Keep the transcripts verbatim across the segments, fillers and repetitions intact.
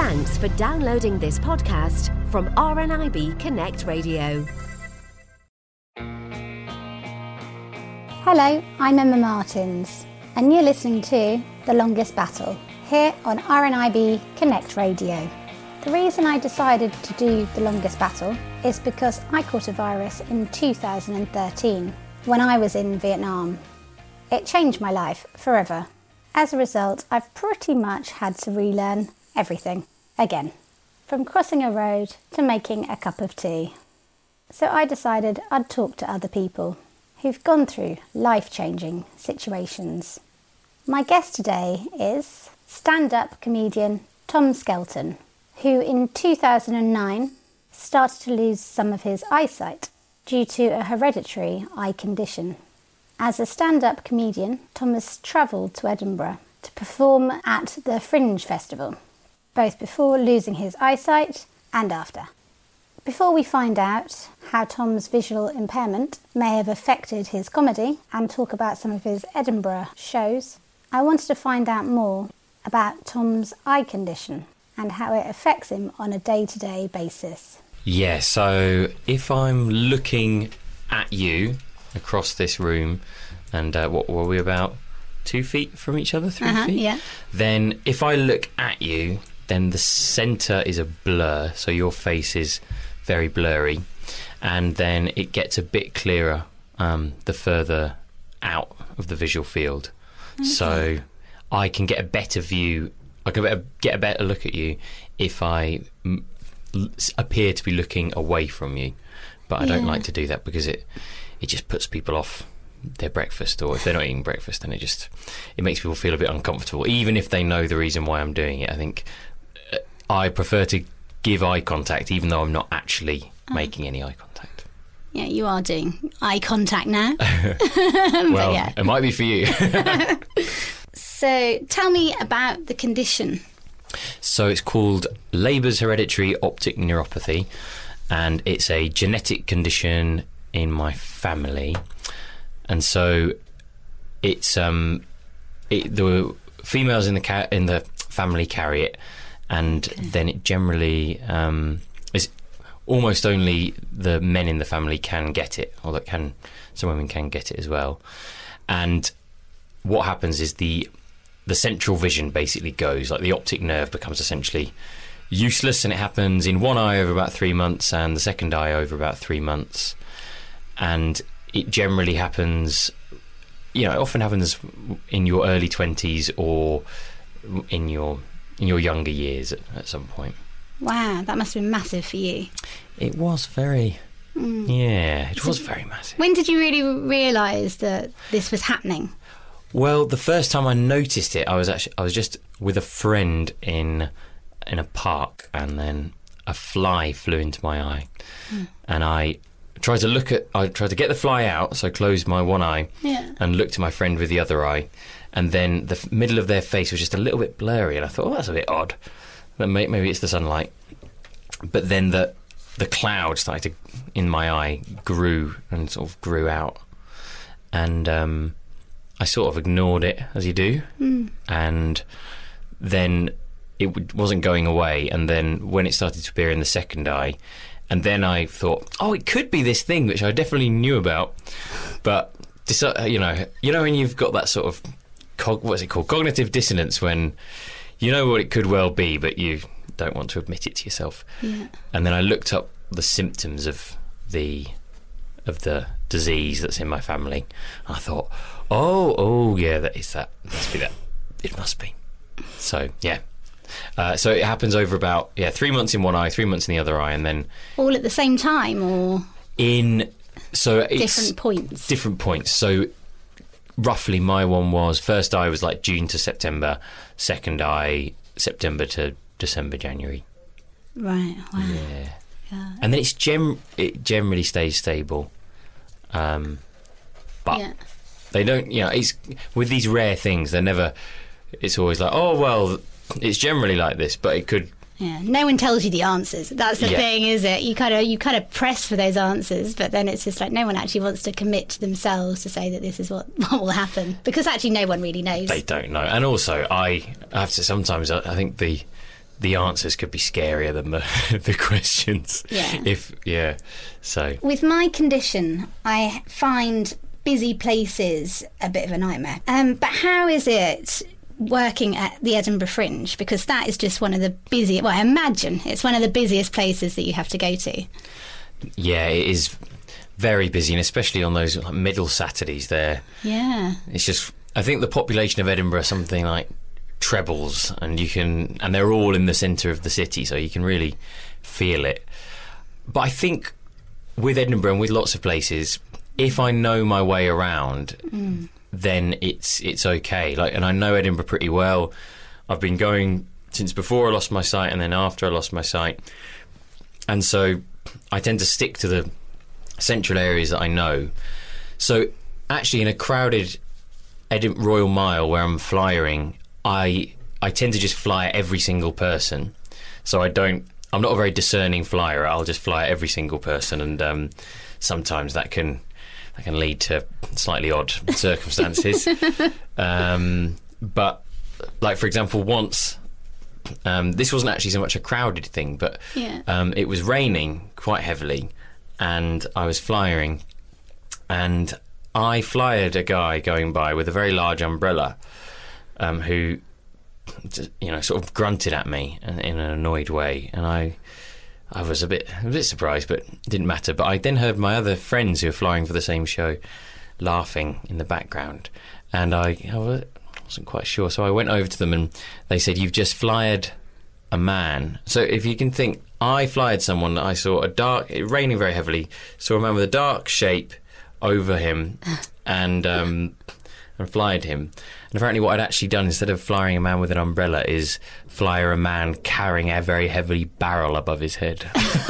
Thanks for downloading this podcast from R N I B Connect Radio. Hello, I'm Emma Martins, and you're listening to The Longest Battle, here on R N I B Connect Radio. The reason I decided to do The Longest Battle is because I caught a virus in two thousand thirteen, when I was in Vietnam. It changed my life forever. As a result, I've pretty much had to relearn everything again, from crossing a road to making a cup of tea. So I decided I'd talk to other people who've gone through life-changing situations. My guest today is stand-up comedian Tom Skelton, who in two thousand nine started to lose some of his eyesight due to a hereditary eye condition. As a stand-up comedian, Tom has travelled to Edinburgh to perform at the Fringe Festival, both before losing his eyesight and after. Before we find out how Tom's visual impairment may have affected his comedy and talk about some of his Edinburgh shows, I wanted to find out more about Tom's eye condition and how it affects him on a day-to-day basis. Yeah, so if I'm looking at you across this room, and uh, what were we, about two feet from each other, three uh-huh, feet? Yeah. Then if I look at you, then the centre is a blur, so your face is very blurry, and then it gets a bit clearer um, the further out of the visual field. Okay. So I can get a better view, I can better, get a better look at you if I m- appear to be looking away from you. But I yeah. don't like to do that because it it just puts people off their breakfast, or if they're not eating breakfast, then it just it makes people feel a bit uncomfortable, even if they know the reason why I'm doing it. I think uh, I prefer to give eye contact even though I'm not actually oh. making any eye contact. Yeah, you are doing eye contact now. Well, yeah. It might be for you. So tell me about the condition. So it's called Leber's hereditary optic neuropathy, and it's a genetic condition in my family. And so it's um it, the females in the ca- in the family carry it, and okay. then it generally um is almost only the men in the family can get it, or that can some women can get it as well. And what happens is the the central vision basically goes, like the optic nerve becomes essentially useless, and it happens in one eye over about three months and the second eye over about three months. And it generally happens, you know, it often happens in your early twenties or in your in your younger years at, at some point. Wow, that must have been massive for you. It was very, mm. yeah, it so was very massive. When did you really realise that this was happening? Well, the first time I noticed it, I was actually I was just with a friend in in a park, and then a fly flew into my eye, mm. and I. Tried to look at. I tried to get the fly out, so I closed my one eye yeah. and looked at my friend with the other eye, and then the f- middle of their face was just a little bit blurry, and I thought, oh, that's a bit odd. But may- maybe it's the sunlight. But then the the cloud started to, in my eye, grew and sort of grew out, and um, I sort of ignored it, as you do, mm. and then it w- wasn't going away, and then when it started to appear in the second eye. And then I thought, oh, it could be this thing, which I definitely knew about. But, you know, you know when you've got that sort of, cog- what's it called, cognitive dissonance, when you know what it could well be, but you don't want to admit it to yourself. Yeah. And then I looked up the symptoms of the of the disease that's in my family. And I thought, oh, oh, yeah, that is that. It must be that. It must be. So, yeah. Uh, so it happens over about yeah three months in one eye, three months in the other eye, and then all at the same time, or in so it's different points. Different points. So roughly, my one was first eye was like June to September, second eye September to December, January. Right. Wow. Yeah. yeah. And then it's gem it generally stays stable, um, but yeah. they don't. You know, it's with these rare things. They're never. It's always like, oh well. It's generally like this, but it could. Yeah, no one tells you the answers. That's the yeah. thing, is it? You kind of you kind of press for those answers, but then it's just like no one actually wants to commit to themselves to say that this is what, what will happen, because actually no one really knows. They don't know, and also I have to sometimes I think the the answers could be scarier than the the questions. Yeah. If yeah, so With my condition, I find busy places a bit of a nightmare. Um, but how is it working at the Edinburgh Fringe? Because that is just one of the busiest, well, I imagine it's one of the busiest places that you have to go to. yeah, it is very busy, and especially on those like, middle Saturdays there. Yeah. It's just, I think the population of Edinburgh something like trebles, and you can, and they're all in the centre of the city, so you can really feel it. But I think with Edinburgh and with lots of places, if I know my way around, mm. then it's it's okay. Like, and I know Edinburgh pretty well. I've been going since before I lost my sight, and then after I lost my sight, and so I tend to stick to the central areas that I know. So actually, in a crowded Edinburgh Royal Mile where I'm flyering, I I tend to just fly at every single person. So I don't. I'm not a very discerning flyer. I'll just fly at every single person, and um, sometimes that can that can lead to slightly odd circumstances. um, but like for example, once um, this wasn't actually so much a crowded thing, but yeah. um, it was raining quite heavily, and I was flying, and I flyered a guy going by with a very large umbrella, um, who, you know, sort of grunted at me in an annoyed way, and I, I was a bit, a bit surprised, but it didn't matter. But I then heard my other friends who were flying for the same show laughing in the background, and I, I wasn't quite sure, so I went over to them, and they said, "You've just flyered a man." So if you can think, I flyered someone that I saw a dark, it raining very heavily, saw a man with a dark shape over him, and um, and flyered him. And apparently what I'd actually done, instead of flying a man with an umbrella, is flyer a man carrying a very heavy barrel above his head.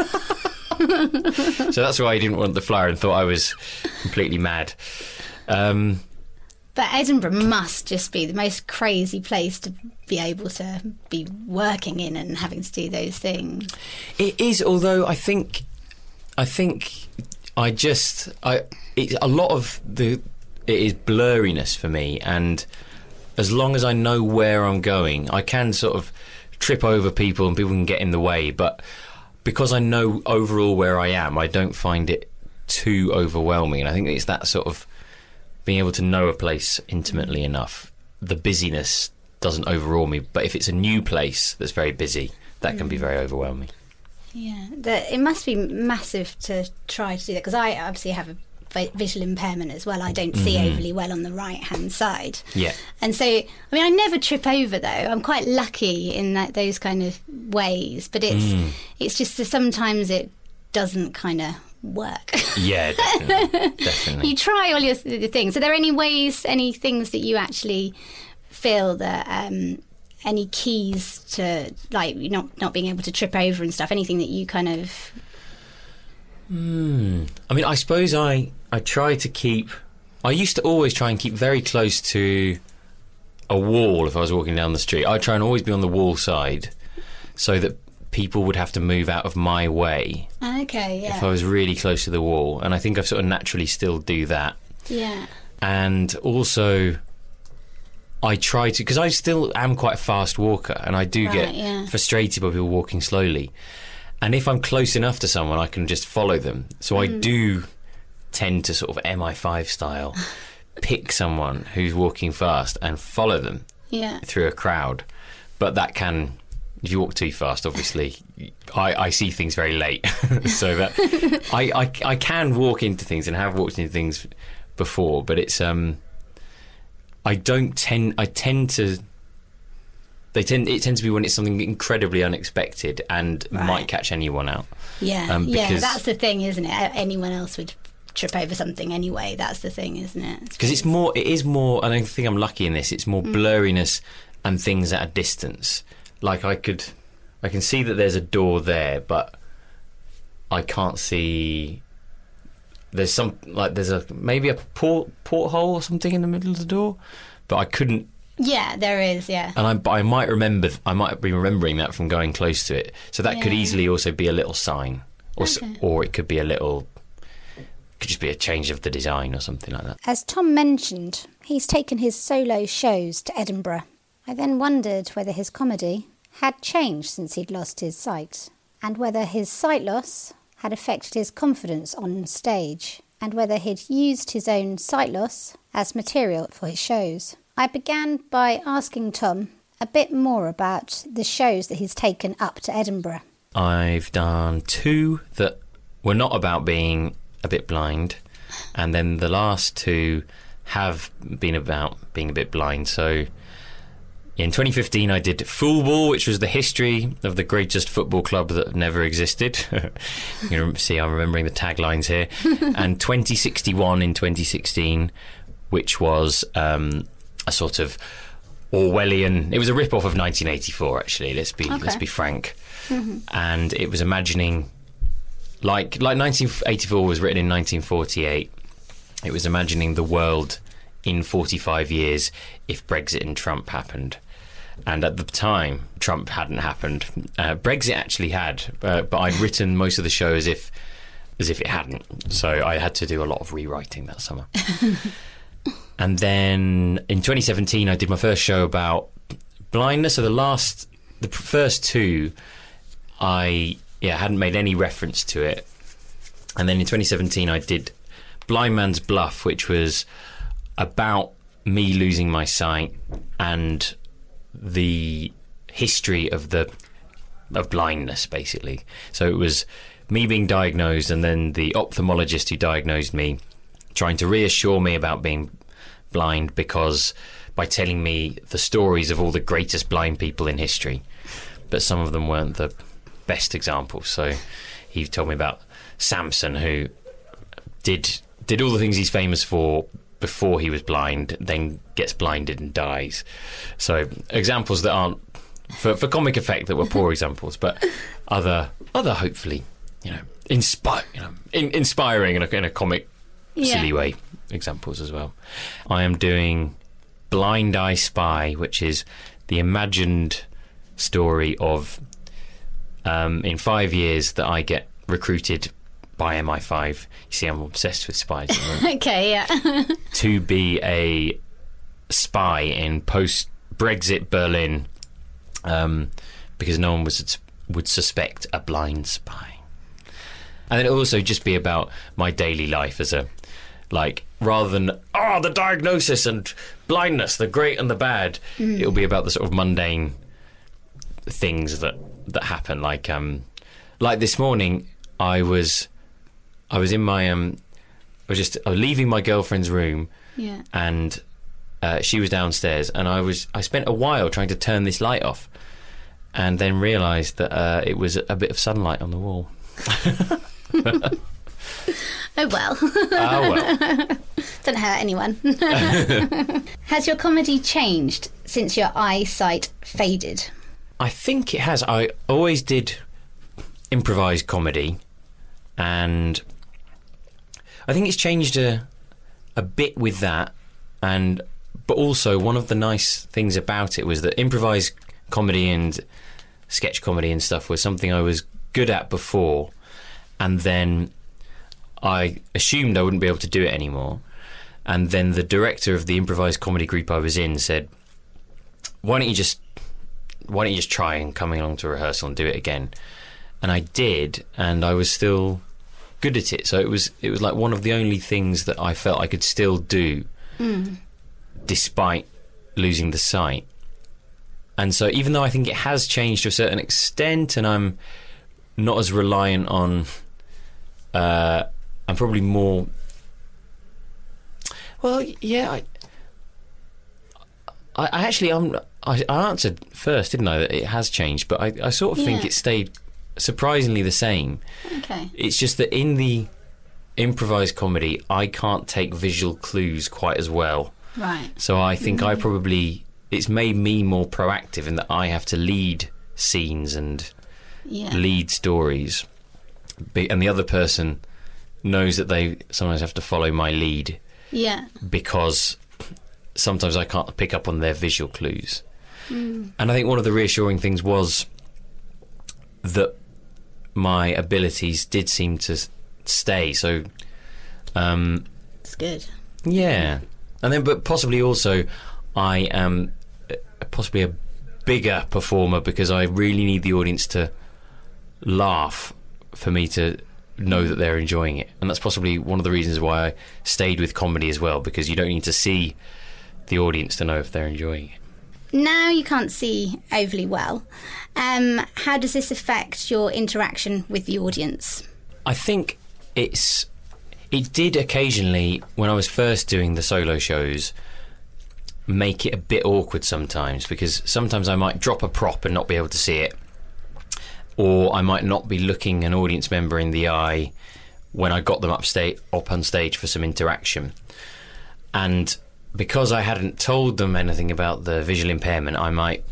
So that's why I didn't want the flyer and thought I was completely mad. Um, but Edinburgh must just be the most crazy place to be able to be working in and having to do those things. It is, although I think, I think I just, I it's a lot of the, it is blurriness for me, and as long as I know where I'm going, I can sort of trip over people and people can get in the way, but because I know overall where I am, I don't find it too overwhelming. And I think it's that sort of being able to know a place intimately enough. The busyness doesn't overawe me, but if it's a new place that's very busy, that mm. can be very overwhelming. Yeah, the, it must be massive to try to do that, because I obviously have a visual impairment as well. I don't see mm-hmm. overly well on the right hand side. Yeah. And so, I mean, I never trip over though. I'm quite lucky in that those kind of ways, but it's mm. it's just that sometimes it doesn't kind of work. Yeah, definitely. definitely. You try all your th- things. Are there any ways, any things that you actually feel that um, any keys to like not not being able to trip over and stuff? Anything that you kind of? Hmm. I mean, I suppose I I try to keep. I used to always try and keep very close to a wall if I was walking down the street. I try and always be on the wall side, so that people would have to move out of my way. Okay, yeah. If I was really close to the wall, and I think I sort of naturally still do that. Yeah. And also, I try to, because I still am quite a fast walker, and I do right, get yeah. frustrated by people walking slowly. And if I'm close enough to someone, I can just follow them. So mm. I do tend to sort of M I five style pick someone who's walking fast and follow them yeah. through a crowd. But that can, if you walk too fast, obviously, I, I see things very late. So that I, I, I can walk into things and have walked into things before, but it's um I don't tend I tend to they tend it tends to be when it's something incredibly unexpected and right. might catch anyone out. Yeah, um, yeah, that's the thing, isn't it? Anyone else would trip over something anyway. That's the thing, isn't it? Because it's, it's more, it is more, and I think I'm lucky in this. It's more mm. blurriness and things at a distance. Like I could, I can see that there's a door there, but I can't see. There's some like there's a maybe a port porthole or something in the middle of the door, but I couldn't. Yeah, there is. Yeah, and I, but I might remember. I might be remembering that from going close to it. So that yeah. could easily also be a little sign, or okay. or it could be a little. Could just be a change of the design or something like that. As Tom mentioned, he's taken his solo shows to Edinburgh. I then wondered whether his comedy had changed since he'd lost his sight, and whether his sight loss had affected his confidence on stage, and whether he'd used his own sight loss as material for his shows. I began by asking Tom a bit more about the shows that he's taken up to Edinburgh. I've done two that were not about being a bit blind, and then the last two have been about being a bit blind. So in twenty fifteen I did Fool Ball, which was the history of the greatest football club that never existed. You can see I'm remembering the taglines here. And twenty sixty-one in twenty sixteen, which was um, a sort of Orwellian. It was a rip-off of nineteen eighty-four, actually. Let's be okay. let's be frank. Mm-hmm. And it was imagining, like like nineteen eighty-four was written in nineteen forty-eight. It was imagining the world in forty-five years if Brexit and Trump happened. And at the time, Trump hadn't happened. Uh, Brexit actually had, uh, but I'd written most of the show as if as if it hadn't. So I had to do a lot of rewriting that summer. And then in twenty seventeen, I did my first show about blindness. So the last, the first two, I yeah hadn't made any reference to it. And then in twenty seventeen, I did Blind Man's Bluff, which was about me losing my sight and the history of the of blindness, basically. So it was me being diagnosed, and then the ophthalmologist who diagnosed me trying to reassure me about being blind, because by telling me the stories of all the greatest blind people in history, but some of them weren't the best examples. So he told me about Samson, who did did all the things he's famous for before he was blind, then gets blinded and dies. So examples that aren't for, for comic effect, that were poor examples, but other other hopefully, you know, inspire you know in, inspiring in a, in a comic yeah. silly way examples as well. I am doing Blind I Spy, which is the imagined story of um, in five years that I get recruited by M I five. You see, I'm obsessed with spies. Okay, yeah. To be a spy in post-Brexit Berlin, um, because no one was would suspect a blind spy. And then it'll also just be about my daily life as a, like, rather than, oh, the diagnosis and blindness, the great and the bad, mm. it'll be about the sort of mundane things that, that happen. Like, um, like this morning, I was... I was in my um, I was just I was leaving my girlfriend's room, yeah, and uh, she was downstairs, and I was I spent a while trying to turn this light off, and then realised that uh, it was a bit of sunlight on the wall. Oh well. Oh well. Don't hurt anyone. Has your comedy changed since your eyesight faded? I think it has. I always did improvised comedy, and I think it's changed a a bit with that, and but also one of the nice things about it was that improvised comedy and sketch comedy and stuff was something I was good at before, and then I assumed I wouldn't be able to do it anymore, and then the director of the improvised comedy group I was in said, why don't you just why don't you just try and come along to rehearsal and do it again? And I did, and I was still good at it. So it was it was like one of the only things that I felt I could still do, mm. despite losing the sight. And so even though I think it has changed to a certain extent, and I'm not as reliant on, uh, I'm probably more, well, yeah, I, I, I actually, I'm, I, I answered first, didn't I, that it has changed, but I, I sort of yeah. think it stayed surprisingly the same. Okay. It's just that in the improvised comedy, I can't take visual clues quite as well. Right. So I think mm. I probably, it's made me more proactive in that I have to lead scenes and yeah. lead stories. And the other person knows that they sometimes have to follow my lead. Yeah. Because sometimes I can't pick up on their visual clues. Mm. And I think one of the reassuring things was that my abilities did seem to stay. So um it's good. Yeah. And then but possibly also I am possibly a bigger performer because I really need the audience to laugh for me to know that they're enjoying it. And that's possibly one of the reasons why I stayed with comedy as well, because you don't need to see the audience to know if they're enjoying it. Now you can't see overly well. Um, how does this affect your interaction with the audience? I think it's it did occasionally, when I was first doing the solo shows, make it a bit awkward sometimes, because sometimes I might drop a prop and not be able to see it, or I might not be looking an audience member in the eye when I got them up, sta- up on stage for some interaction. And because I hadn't told them anything about the visual impairment, I might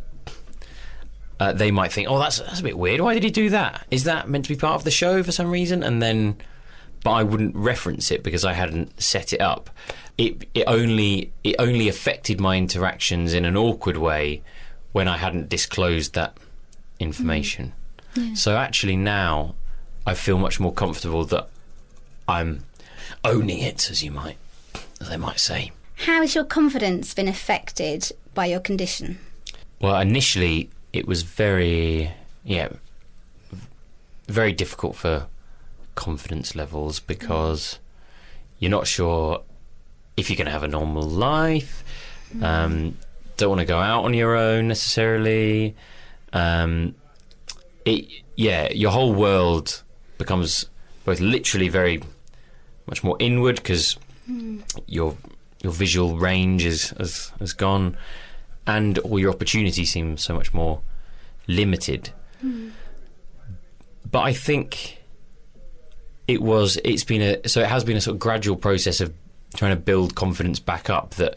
uh, they might think, oh, that's that's a bit weird. Why did he do that? Is that meant to be part of the show for some reason? And then, but I wouldn't reference it because I hadn't set it up. It it only it only affected my interactions in an awkward way when I hadn't disclosed that information. Mm. Yeah. So actually now I feel much more comfortable that I'm owning it, as you might, as they might say. How has your confidence been affected by your condition? Well, initially it was very, yeah, very difficult for confidence levels because you're not sure if you're going to have a normal life, mm. um, don't want to go out on your own necessarily. Um, it, yeah, your whole world becomes both literally very much more inward because mm. you're your visual range is has, has gone, and all your opportunities seem so much more limited. Mm. But I think it was it's been a so it has been a sort of gradual process of trying to build confidence back up, that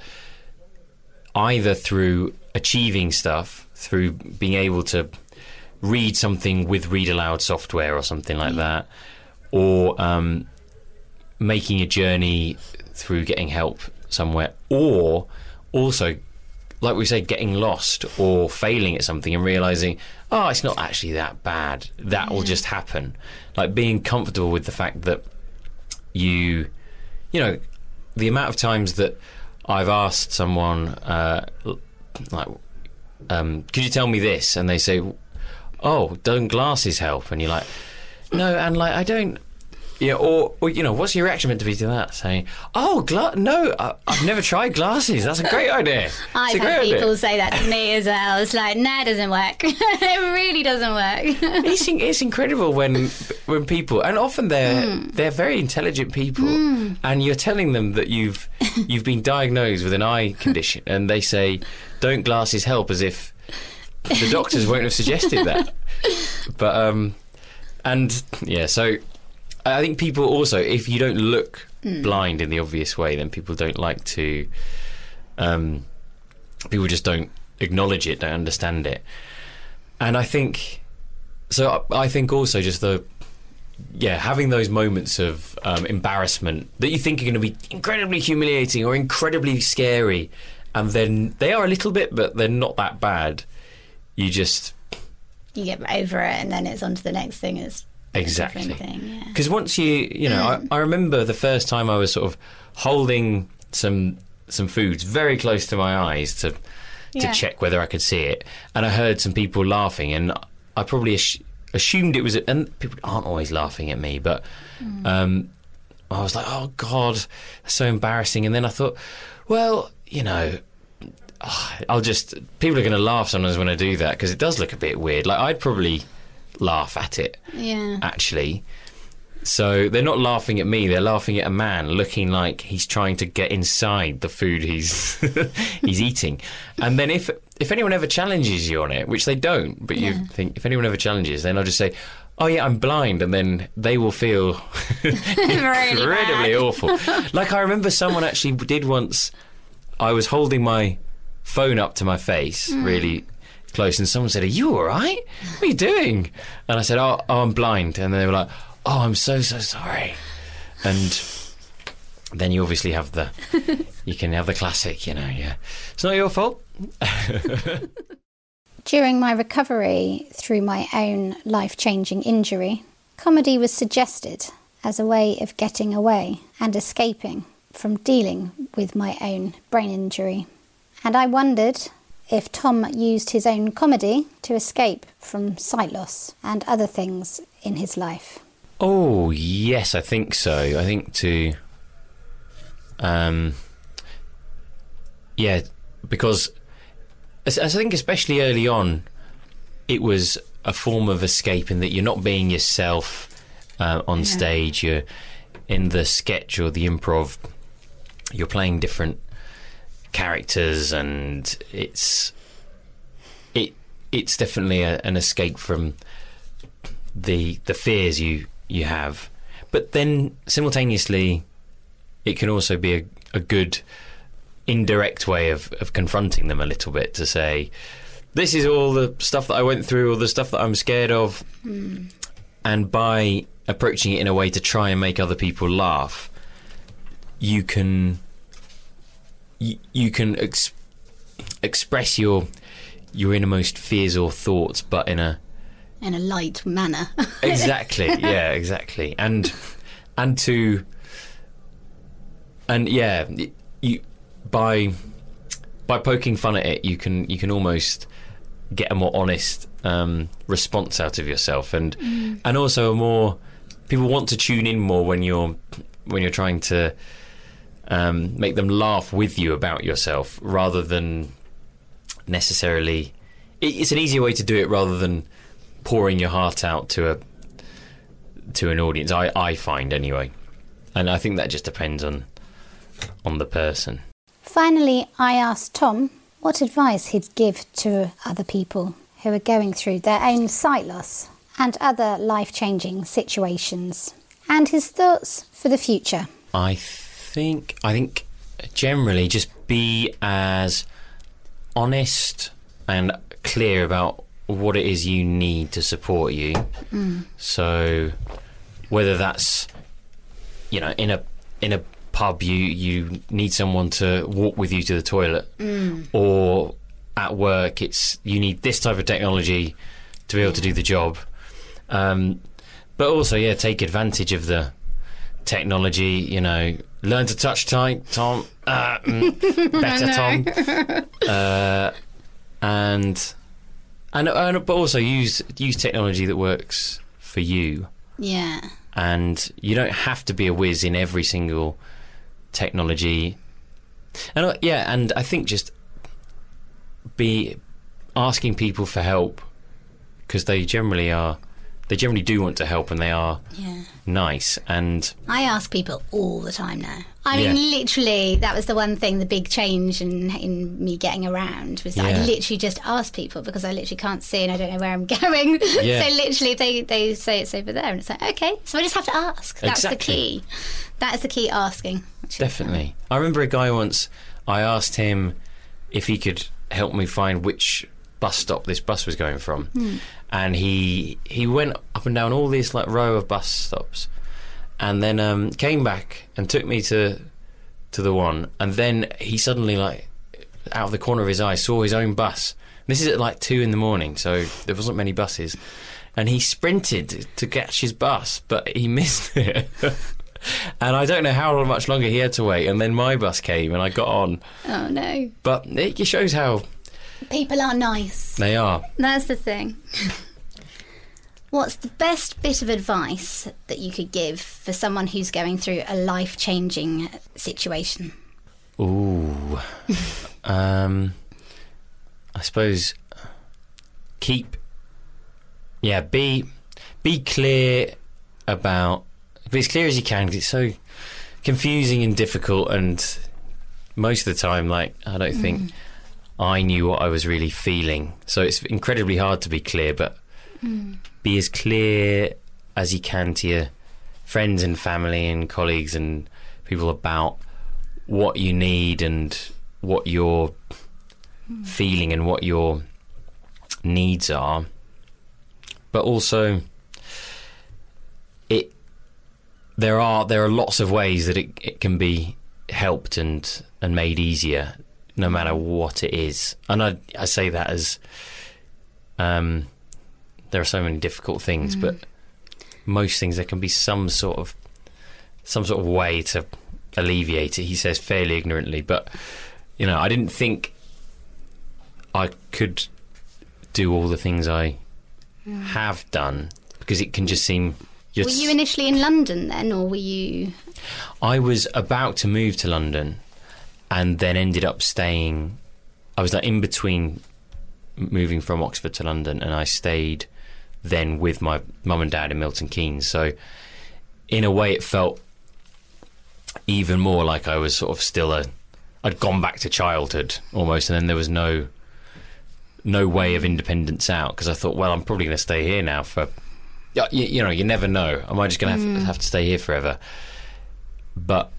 either through achieving stuff, through being able to read something with read aloud software or something like that, or um, making a journey through getting help somewhere, or also, like we say, getting lost or failing at something and realising, oh, it's not actually that bad. That yeah. will just happen. Like being comfortable with the fact that you, you know, the amount of times that I've asked someone, uh, like, um, could you tell me this? And they say, oh, don't glasses help? And you're like, no, and like, I don't... Yeah, or, or you know, what's your reaction meant to be to that? Saying, "Oh, gla- no, I, I've never tried glasses. That's a great idea." I've it's had people idea. say that to me as well. It's like, "No, it doesn't work. It really doesn't work." it's it's incredible when when people, and often they're mm. they're very intelligent people, mm. and you're telling them that you've you've been diagnosed with an eye condition, and they say, "Don't glasses help?" As if the doctors won't have suggested that. But um, and yeah, so. I think people also, if you don't look mm. blind in the obvious way, then people don't like to, um, people just don't acknowledge it, don't understand it. And I think, so I think also just the, yeah, having those moments of um, embarrassment that you think are going to be incredibly humiliating or incredibly scary, and then they are a little bit, but they're not that bad. You just... You get over it, and then it's on to the next thing. It's Exactly. Because yeah. once you, you know, mm. I, I remember the first time I was sort of holding some some foods very close to my eyes to yeah. to check whether I could see it, and I heard some people laughing, and I probably as- assumed it was, and people aren't always laughing at me, but mm. um, I was like, oh God, that's so embarrassing. And then I thought, well, you know, oh, I'll just, people are going to laugh sometimes when I do that because it does look a bit weird. Like I'd probably laugh at it yeah actually, so they're not laughing at me, they're laughing at a man looking like he's trying to get inside the food he's he's eating. And then if if anyone ever challenges you on it, which they don't, but yeah. you think if anyone ever challenges, then I'll just say, oh yeah, I'm blind, and then they will feel incredibly awful. Like I remember someone actually did once, I was holding my phone up to my face mm. really close, and someone said, are you all right? What are you doing? And I said, oh, oh I'm blind. And they were like, oh, I'm so so sorry. And then you obviously have the you can have the classic, you know, yeah, it's not your fault. During my recovery through my own life-changing injury, comedy was suggested as a way of getting away and escaping from dealing with my own brain injury. And I wondered if Tom used his own comedy to escape from sight loss and other things in his life. Oh, yes, I think so. I think to... Um, yeah, because I think especially early on, it was a form of escape in that you're not being yourself uh, on yeah. stage. You're in the sketch or the improv, you're playing different characters, and it's it it's definitely a, an escape from the the fears you you have. But then simultaneously, it can also be a, a good indirect way of, of confronting them a little bit, to say, this is all the stuff that I went through, or the stuff that I'm scared of. Mm. And by approaching it in a way to try and make other people laugh, you can you, you can ex- express your your innermost fears or thoughts, but in a in a light manner. Exactly. Yeah, exactly. And and to and yeah, you by by poking fun at it, you can you can almost get a more honest um, response out of yourself, and mm. and also a more people want to tune in more when you're when you're trying to um, make them laugh with you about yourself, rather than necessarily. It's an easier way to do it rather than pouring your heart out to a to an audience. I, I find anyway, and I think that just depends on on the person. Finally, I asked Tom what advice he'd give to other people who are going through their own sight loss and other life-changing situations, and his thoughts for the future. I think I think generally just be as honest and clear about what it is you need to support you. Mm. So whether that's, you know, in a in a pub you you need someone to walk with you to the toilet, mm. or at work it's you need this type of technology to be able to do the job, um, but also yeah take advantage of the technology, you know, learn to touch tight, Tom, uh, better Tom, uh, and and and but also use use technology that works for you. Yeah. And you don't have to be a whiz in every single technology. And uh, yeah, and I think just be asking people for help, because they generally are they generally do want to help, and they are yeah. nice. And I ask people all the time now. I mean, yeah. literally, that was the one thing, the big change in in me getting around, was that yeah. I literally just ask people, because I literally can't see and I don't know where I'm going. Yeah. So literally, they, they say it's over there, and it's like, okay, so I just have to ask. That's exactly. the key. That is the key, asking. Definitely. I remember a guy once, I asked him if he could help me find which bus stop this bus was going from. Hmm. And he he went up and down all this like row of bus stops, and then um, came back and took me to to the one, and then he suddenly, like, out of the corner of his eye, saw his own bus. And this is at like two in the morning, so there wasn't many buses, and he sprinted to catch his bus, but he missed it. And I don't know how much longer he had to wait, and then my bus came and I got on. Oh no. But it shows how people are nice. They are. That's the thing. What's the best bit of advice that you could give for someone who's going through a life-changing situation? Ooh. um, I suppose keep... Yeah, be be clear about... Be as clear as you can, because it's so confusing and difficult, and most of the time, like, I don't mm. think I knew what I was really feeling. So it's incredibly hard to be clear, but mm. be as clear as you can to your friends and family and colleagues and people about what you need and what you're mm. feeling and what your needs are. But also, it there are there are lots of ways that it, it can be helped and and made easier, no matter what it is. And I I say that as um there are so many difficult things, mm. but most things there can be some sort of some sort of way to alleviate it. He says fairly ignorantly, but you know, I didn't think I could do all the things I mm. have done, because it can just seem... Were you initially in London then, or were you... I was about to move to London and then ended up staying... I was like in between moving from Oxford to London, and I stayed then with my mum and dad in Milton Keynes. So in a way it felt even more like I was sort of still a... I'd gone back to childhood almost, and then there was no no way of independence out, because I thought, well, I'm probably going to stay here now for... You, you know, you never know. Am I just going to have, mm. have to stay here forever? But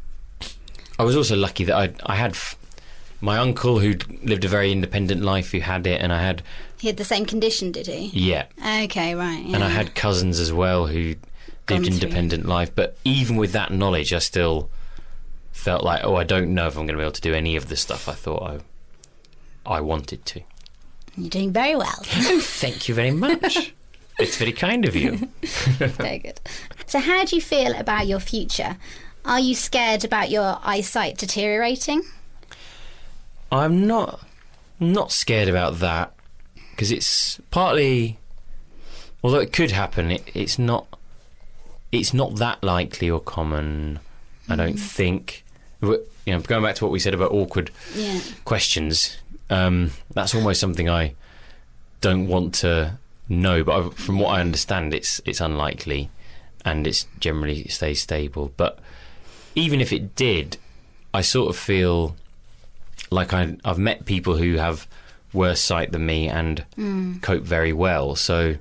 I was also lucky that I I had f- my uncle who lived a very independent life, who had it, and I had... He had the same condition, did he? Yeah. Okay, right. Yeah. And I had cousins as well who lived independent life. But even with that knowledge, I still felt like, oh, I don't know if I'm going to be able to do any of the stuff I thought I I wanted to. You're doing very well. Oh, thank you very much. It's very kind of you. Very good. So how do you feel about your future? Are you scared about your eyesight deteriorating? I'm not not scared about that, because it's partly, although it could happen, it, it's not it's not that likely or common, I don't mm. think. You know, going back to what we said about awkward yeah. questions, um, that's almost something I don't want to know, but I, from what I understand, it's it's unlikely, and it's generally stays stable. But even if it did, I sort of feel like I, I've met people who have worse sight than me and mm. cope very well. So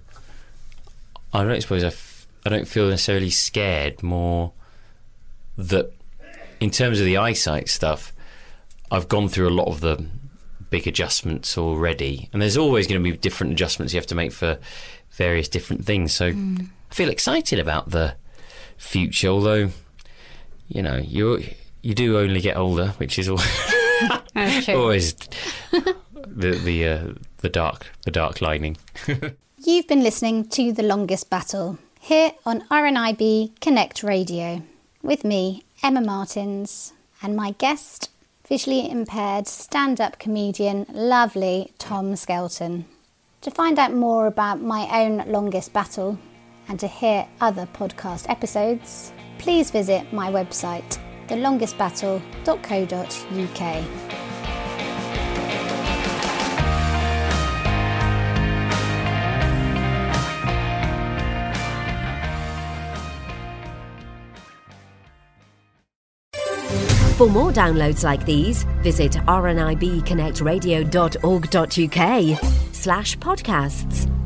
I don't suppose I, f- I don't feel necessarily scared, more that in terms of the eyesight stuff, I've gone through a lot of the big adjustments already, and there's always going to be different adjustments you have to make for various different things. So mm. I feel excited about the future, although, you know, you you do only get older, which is always, always the the uh, the dark the dark lining. You've been listening to The Longest Battle here on R N I B Connect Radio with me, Emma Martins, and my guest, visually impaired stand-up comedian, lovely Tom Skelton. To find out more about my own Longest Battle and to hear other podcast episodes, please visit my website, the longest battle dot co dot u k. For more downloads like these, visit r n i b connect radio dot org dot u k slash podcasts.